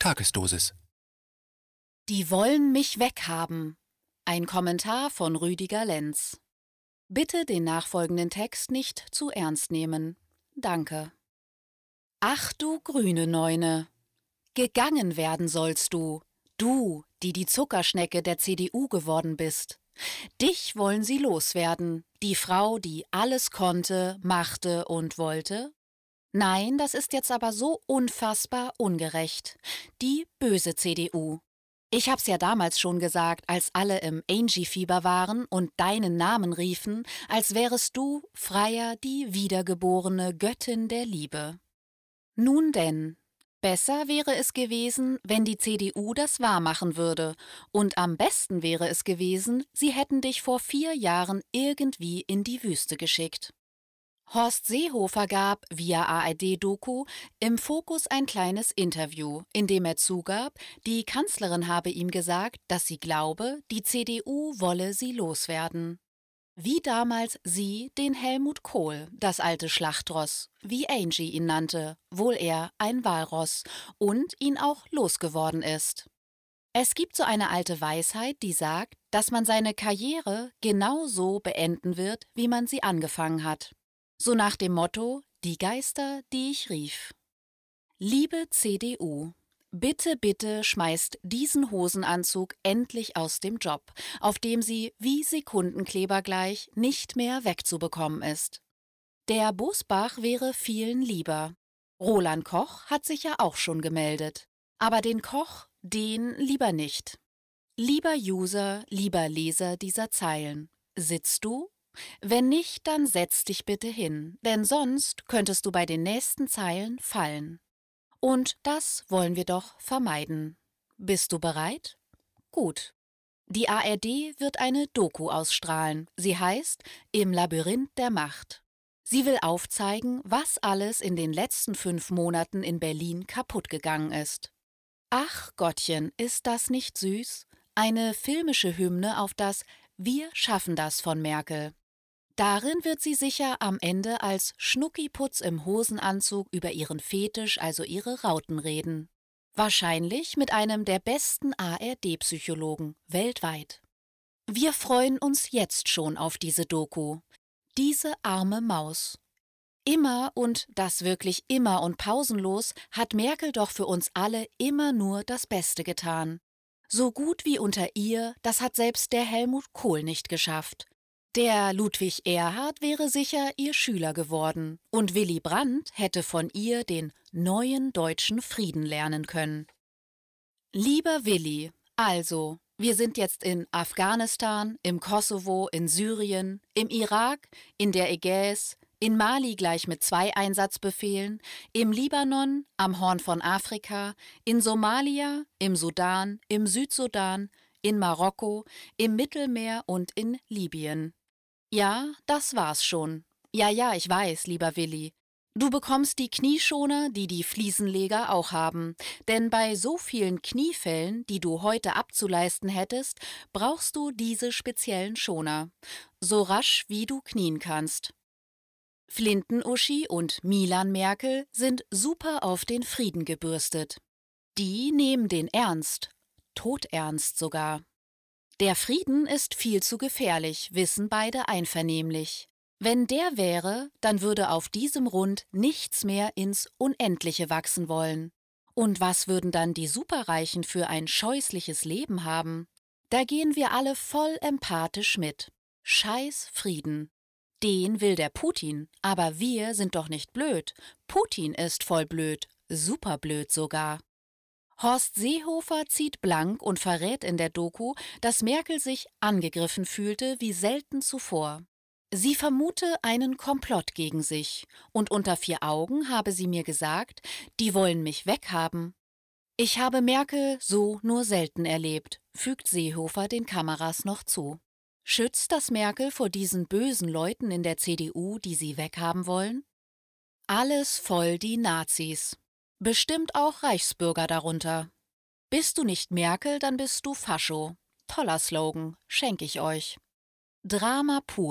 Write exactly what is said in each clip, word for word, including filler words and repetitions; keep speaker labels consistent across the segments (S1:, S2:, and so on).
S1: Tagesdosis.
S2: Die wollen mich weghaben. Ein Kommentar von Rüdiger Lenz. Bitte den nachfolgenden Text nicht zu ernst nehmen. Danke. Ach du grüne Neune, gegangen werden sollst du, du, die die Zuckerschnecke der C D U geworden bist. Dich wollen sie loswerden, die Frau, die alles konnte, machte und wollte? Nein, das ist jetzt aber so unfassbar ungerecht. Die böse C D U. Ich hab's ja damals schon gesagt, als alle im Angie-Fieber waren und deinen Namen riefen, als wärest du, Freier, die wiedergeborene Göttin der Liebe. Nun denn, besser wäre es gewesen, wenn die C D U das wahrmachen würde, und am besten wäre es gewesen, sie hätten dich vor vier Jahren irgendwie in die Wüste geschickt. Horst Seehofer gab via A R D-Doku im Fokus ein kleines Interview, in dem er zugab, die Kanzlerin habe ihm gesagt, dass sie glaube, die C D U wolle sie loswerden. Wie damals sie den Helmut Kohl, das alte Schlachtross, wie Angie ihn nannte, wohl eher ein Walross, und ihn auch losgeworden ist. Es gibt so eine alte Weisheit, die sagt, dass man seine Karriere genau so beenden wird, wie man sie angefangen hat. So nach dem Motto, die Geister, die ich rief. Liebe C D U, bitte, bitte schmeißt diesen Hosenanzug endlich aus dem Job, auf dem sie wie Sekundenkleber gleich nicht mehr wegzubekommen ist. Der Bosbach wäre vielen lieber. Roland Koch hat sich ja auch schon gemeldet. Aber den Koch, den lieber nicht. Lieber User, lieber Leser dieser Zeilen, sitzt du? Wenn nicht, dann setz dich bitte hin, denn sonst könntest du bei den nächsten Zeilen fallen. Und das wollen wir doch vermeiden. Bist du bereit? Gut. Die A R D wird eine Doku ausstrahlen. Sie heißt Im Labyrinth der Macht. Sie will aufzeigen, was alles in den letzten fünf Monaten in Berlin kaputt gegangen ist. Ach Gottchen, ist das nicht süß? Eine filmische Hymne auf das Wir schaffen das von Merkel. Darin wird sie sicher am Ende als Schnuckiputz im Hosenanzug über ihren Fetisch, also ihre Rauten, reden. Wahrscheinlich mit einem der besten A R D-Psychologen weltweit. Wir freuen uns jetzt schon auf diese Doku. Diese arme Maus. Immer und das wirklich immer und pausenlos hat Merkel doch für uns alle immer nur das Beste getan. So gut wie unter ihr, das hat selbst der Helmut Kohl nicht geschafft. Der Ludwig Erhard wäre sicher ihr Schüler geworden und Willy Brandt hätte von ihr den neuen deutschen Frieden lernen können. Lieber Willy, also, wir sind jetzt in Afghanistan, im Kosovo, in Syrien, im Irak, in der Ägäis, in Mali gleich mit zwei Einsatzbefehlen, im Libanon, am Horn von Afrika, in Somalia, im Sudan, im Südsudan, in Marokko, im Mittelmeer und in Libyen. Ja, das war's schon. Ja, ja, ich weiß, lieber Willi. Du bekommst die Knieschoner, die die Fliesenleger auch haben. Denn bei so vielen Kniefällen, die du heute abzuleisten hättest, brauchst du diese speziellen Schoner. So rasch, wie du knien kannst. Flinten-Uschi und Milan Merkel sind super auf den Frieden gebürstet. Die nehmen den ernst. Todernst sogar. Der Frieden ist viel zu gefährlich, wissen beide einvernehmlich. Wenn der wäre, dann würde auf diesem Rund nichts mehr ins Unendliche wachsen wollen. Und was würden dann die Superreichen für ein scheußliches Leben haben? Da gehen wir alle voll empathisch mit. Scheiß Frieden. Den will der Putin, aber wir sind doch nicht blöd. Putin ist voll blöd, superblöd sogar. Horst Seehofer zieht blank und verrät in der Doku, dass Merkel sich angegriffen fühlte wie selten zuvor. Sie vermute einen Komplott gegen sich und unter vier Augen habe sie mir gesagt, die wollen mich weghaben. Ich habe Merkel so nur selten erlebt, fügt Seehofer den Kameras noch zu. Schützt das Merkel vor diesen bösen Leuten in der C D U, die sie weghaben wollen? Alles voll die Nazis. Bestimmt auch Reichsbürger darunter. Bist du nicht Merkel, dann bist du Fascho. Toller Slogan, schenk ich euch. Drama pur.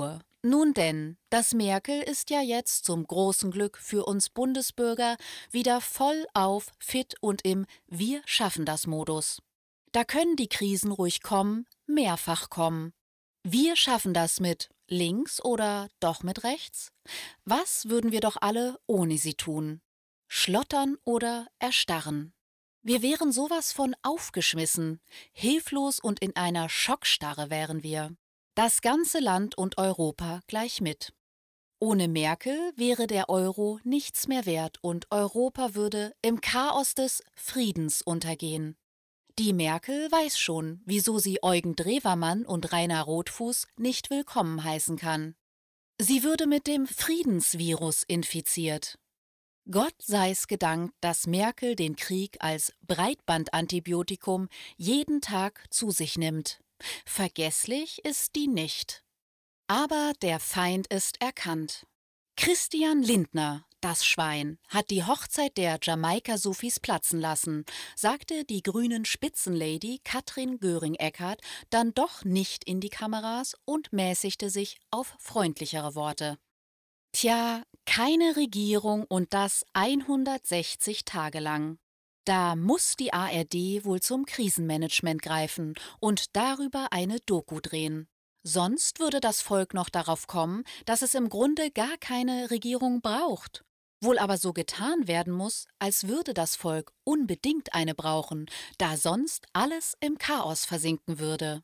S2: Nun denn, das Merkel ist ja jetzt zum großen Glück für uns Bundesbürger wieder voll auf, fit und im Wir schaffen das Modus. Da können die Krisen ruhig kommen, mehrfach kommen. Wir schaffen das mit links oder doch mit rechts? Was würden wir doch alle ohne sie tun? Schlottern oder erstarren? Wir wären sowas von aufgeschmissen, hilflos und in einer Schockstarre wären wir. Das ganze Land und Europa gleich mit. Ohne Merkel wäre der Euro nichts mehr wert und Europa würde im Chaos des Friedens untergehen. Die Merkel weiß schon, wieso sie Eugen Drewermann und Rainer Rotfuß nicht willkommen heißen kann. Sie würde mit dem Friedensvirus infiziert. Gott sei's gedankt, dass Merkel den Krieg als Breitbandantibiotikum jeden Tag zu sich nimmt. Vergesslich ist die nicht. Aber der Feind ist erkannt. Christian Lindner, das Schwein, hat die Hochzeit der Jamaika-Sufis platzen lassen, sagte die grünen Spitzenlady Katrin Göring-Eckardt dann doch nicht in die Kameras und mäßigte sich auf freundlichere Worte. Tja, keine Regierung und das hundertsechzig Tage lang. Da muss die A R D wohl zum Krisenmanagement greifen und darüber eine Doku drehen. Sonst würde das Volk noch darauf kommen, dass es im Grunde gar keine Regierung braucht. Wohl aber so getan werden muss, als würde das Volk unbedingt eine brauchen, da sonst alles im Chaos versinken würde.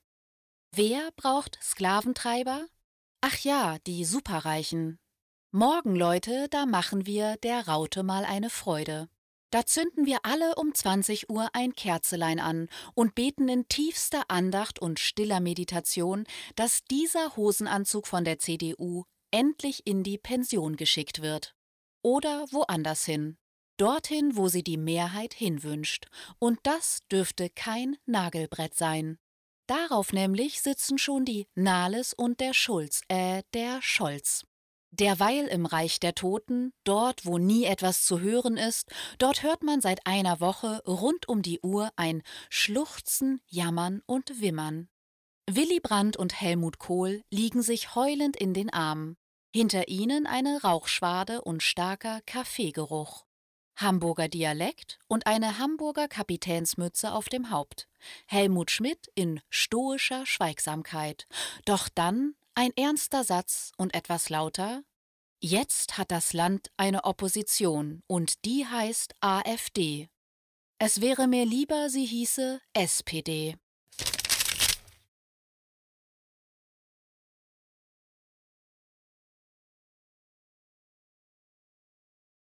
S2: Wer braucht Sklaventreiber? Ach ja, die Superreichen. Morgen, Leute, da machen wir der Raute mal eine Freude. Da zünden wir alle um zwanzig Uhr ein Kerzelein an und beten in tiefster Andacht und stiller Meditation, dass dieser Hosenanzug von der C D U endlich in die Pension geschickt wird. Oder woanders hin. Dorthin, wo sie die Mehrheit hinwünscht. Und das dürfte kein Nagelbrett sein. Darauf nämlich sitzen schon die Nahles und der Schulz, äh, der Scholz. Derweil im Reich der Toten, dort wo nie etwas zu hören ist, dort hört man seit einer Woche rund um die Uhr ein Schluchzen, Jammern und Wimmern. Willy Brandt und Helmut Kohl liegen sich heulend in den Armen. Hinter ihnen eine Rauchschwade und starker Kaffeegeruch. Hamburger Dialekt und eine Hamburger Kapitänsmütze auf dem Haupt. Helmut Schmidt in stoischer Schweigsamkeit. Doch dann ein ernster Satz und etwas lauter: Jetzt hat das Land eine Opposition und die heißt A f D. Es wäre mir lieber, sie hieße S P D.